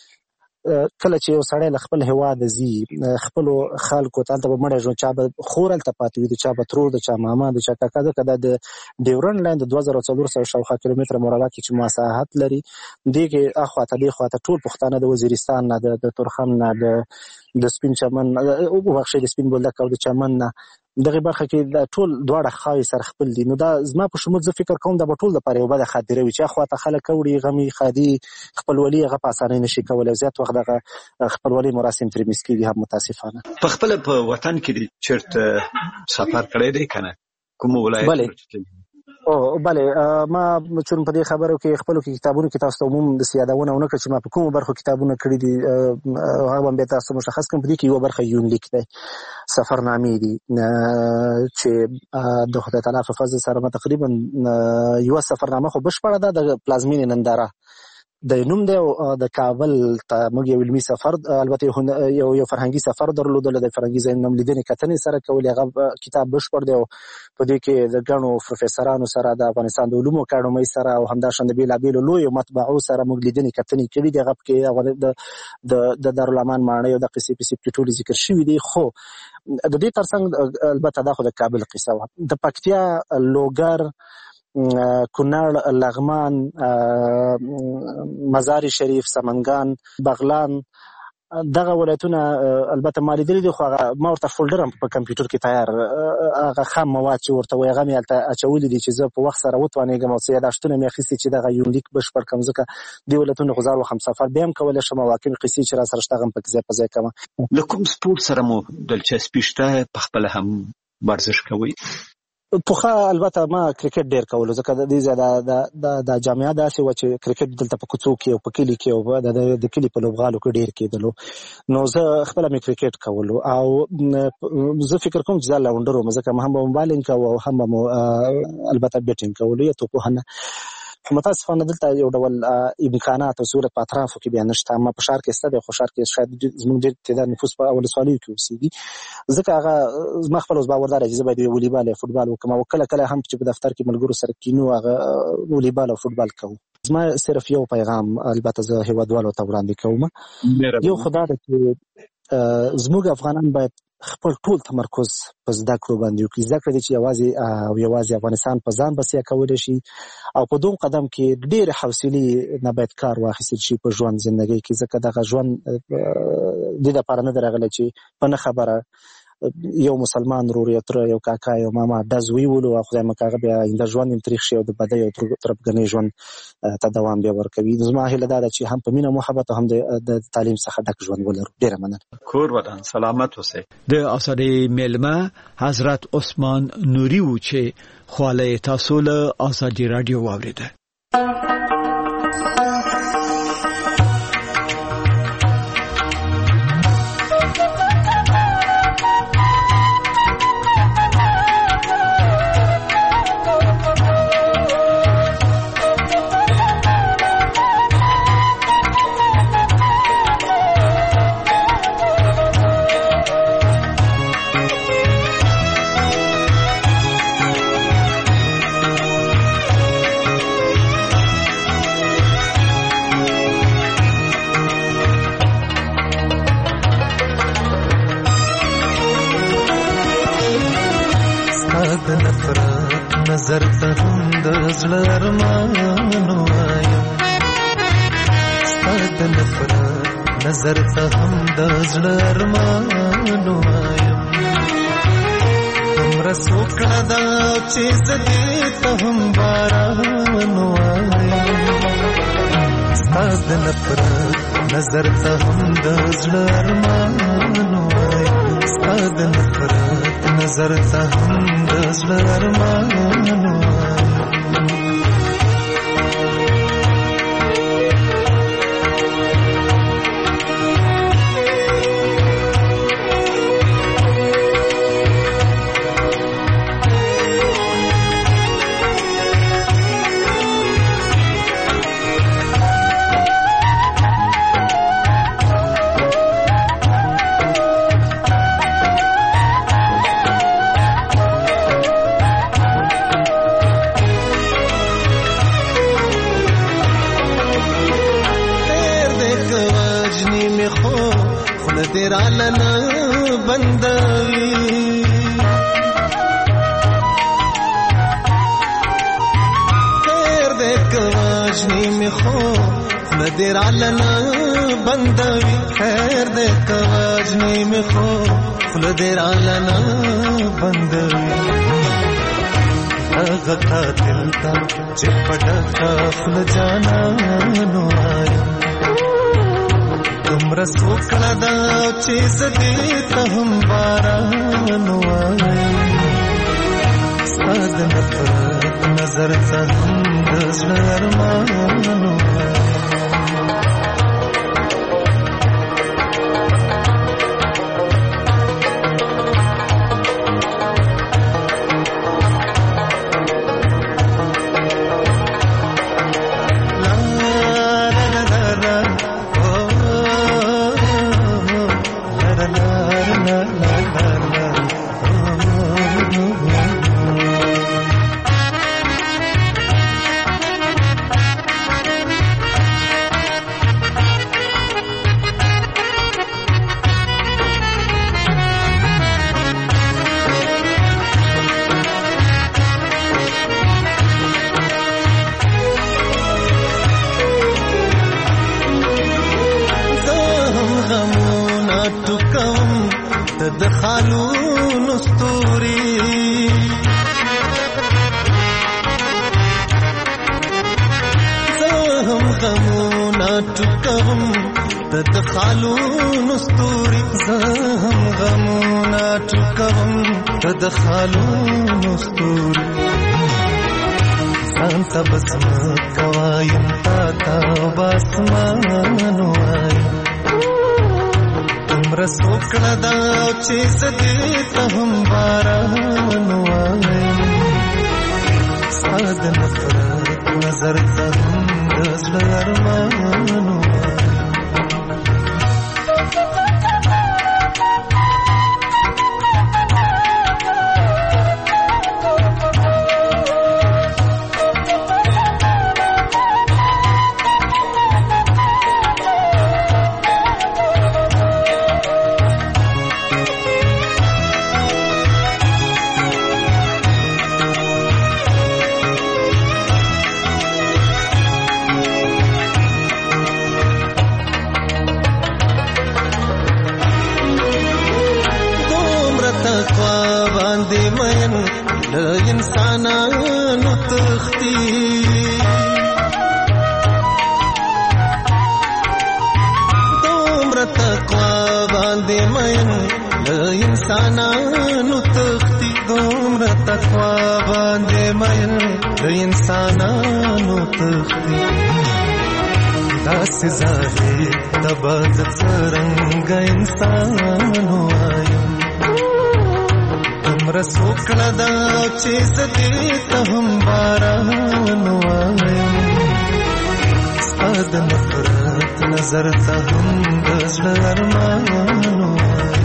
کله چې یو سړی له خپل هېواد ځي خپلو خلکو ته هلته به مړی ژوند چا به خور هلته پاتې وي د چا به ترور د چا ماما د چا کاکا ځکه دا د ډیورنډ لاین د 2400 شاوخوا کیلومتره مربع کې چې مساحت لري دې کې اخواته دې خواته ټول پښتانه د وزیرستان نه د تورخم نه د سپین چمن وبخښئ د سپین بولدک او د چمن نه دغه برخه کې د ټول دواړه خواوې سره خپل دي نو دا زما په شمول زه فکر کوم دا به ټول لپاره یو بده خاطره وي چې اخواته خلک وړي غمي ښادي خپلولي هغه په اسانۍ نشي کولی زیات وخت دغه خپلولي مراسم ترې میس کېږي هم متاسفانه په خپله په وطن کې چېرته سفر کړی دی که نه کوم ولایت بله ما چون په دې خبرو کې خپلو کې کتابونو کې تاسو ته عموم د یادونه ونه کړه چې ما په کومو برخو کتابونه کړي دي هغه به بیا تاسو مشخص کړم په دې کې یوه برخه یونلیک دی سفرنامې دي چې د خدای تعالی په فضل سره ما تقریبا یوه سفرنامه خو بشپړه ده د پلازمینې ننداره د نوم دی د کابل ته موږ یو علمي سفر البته یو فرهنګي سفر درلودل د فرهنګي ځای نوم لیدنې کتنې سره کولې هغه کتاب بشپړ دی او په دې کې د ګڼو پروفیسورانو سره د افغانستان د علومو اکاډمۍ سره او همداشان د بېلابېلو لویو مطبعو سره موږ لیدنې کتنې کړي دي هغه پکې د دارالامان ماڼۍ او د قصې پسې پکې ټولې ذکر شوي دي خو د دې ترڅنګ البته دا خو د کابل قصه وه د پکتیا لوګر کونړ لغمان مزار شریف سمنګان بغلان دغه ولایتونه البته ما لیدلي دي خو هغه ما ورته فولډر هم په کمپیوټر کې تیار هغه خام مواد چې ورته وایي هغه مې هلته اچولي دي چې زه په وخت سره وتوانېږم او څه یاداشتونه مې اخیستي چې دغه یونلیک بشپړ کړم ځکه دې ولایتونو خو زار وخت سفر بیا هم کولی شم او واقعي قصې چې را سره شته هغه هم پکې ځای په ځای کوم له کوم سپورټ سره مو دلچسپي شته پخپله هم ورزش کوئ پوخه البته ما کرکټ ډیر کولو ځکه د دې د جامعه داسې و چې کرکټ دلته په کوڅو کې او په کلي کې او د کلي په لوبغالو کې ډیر کېدلو نو زه خپله مې کرکټ کولو او زه فکر کوم چې زه لاونډر وم ځکه هم به مو بالینګ کوو او هم به مو البته بیټینګ کولو یا توپوهنه خو متاسفانه دلته یو ډول امکانات او سهولت په اطرافو کې بیا نشته اما په ښار کې شته دی خو ښار کې شاید زموږ ډېر تعداد نفوس په ولسوالیو کې اوسېږي ځکه هغه زما خپل اوس باور داره چې زه باید ولیبال یا فوټبال وکړم او کله کله هم چې په دفتر کې ملګرو سره کینو هغه ولیبال او فوټبال کوو زما صرف یو پیغام البته زه هیوادوالو ته وړاندې کوم یو خو دا ده چې زموږ افغانان باید خپل ټول تمرکز په زده کړو باندې وکړي زده کړه دي چې یوازې افغانستان په ځان بسیا کولی شي او په دوم قدم کې ډېرې حوصلې نه باید کار واخیستل شي په ژوند زندګۍ کې ځکه دغه ژوند دې دپاره نه دی راغلی چې په نه خبره یو مسلمان ورور یو تره یو کاکا یو ماما ډز ویولو او خدای مکه هغه بیا آینده ژوند یې تریخ شي او د بدۍ او تربګنۍ ژوند ته دوام بیا ورکوي زما هیله دا ده چې هم په مینه محبت او هم د تعلیم څخه ډک ژوند ولرو ډېره مننه کور ودان سلامت اوسئ د آزادۍ میلمه حضرت عثمان نوري و چې خواله تاسو له آزادۍ رادیو واوریده نظر ته هم د زړه ارمانو وایم ستا د نفرت نظر ته هم د زړه ارمانو وایم همره سوکړه دا چې زه دې ته هم باران وایم ستاد نفرت نظر ته هم د زړه ارمان وایم ستاد نفرت نظر ته هم د زړه ارمان وایم درالنا بندوي خیر دې کواجنی می خو درالنا بندوي خیر دې کواجنی می خو درالنا بندوي هغه قاتل تا چې پټه خپل جانا نو تمرا سوکړه دا چې زدي ته هم باران وای ستاد نفرت نظر ته هم د زړه ارمان وای تدخلون اسطوري زهم غمونا تكهم تدخلون اسطوري زهم غمونا تكهم تدخلون اسطوري سانت بسمت كوايم تاتا باسمان وايم تمرا سوکړه دا چې زدي ته هم باران وایم ستاد نفرت نظر ته هم د زړه ارمان وایم انسانانو تختی دومره تقوا باندې مین انسانانو تختی دومره تقوا باندې مین انسانانو تختی داسې ظاهر تبد څرنګ انسان وایم تمرا سوکړه دا چې زدي ته هم باران وایم ستاد نفرت نظر ته هم د زړه ارمان وایم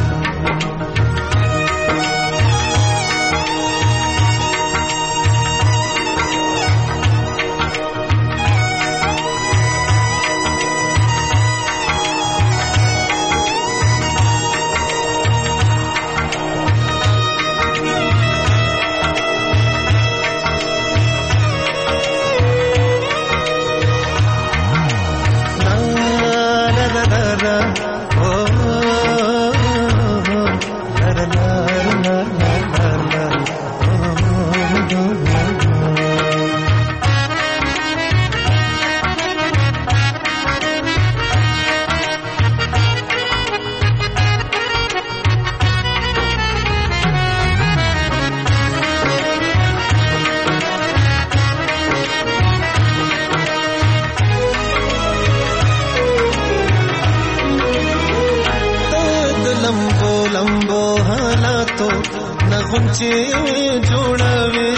لمبو حالاتو نغنچه جوړوي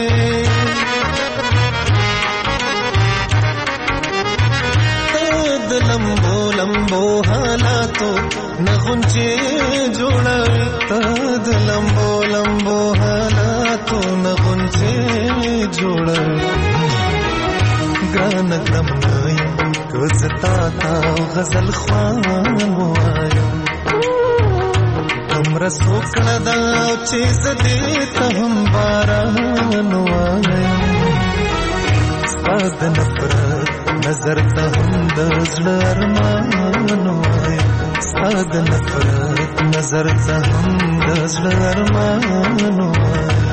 د لمبو لمبو حالاتو نغنچه جوړوي د لمبو لمبو حالاتو نغنچه جوړوي ګران دمای کوزتا تا غزل خوان وایم امر سوکړه دا چې زدي ته هم باران وایم ستاد نفرت نظر ته هم د زړه ارمان وایم ستاد نفرت نظر ته هم د زړه ارمان وایم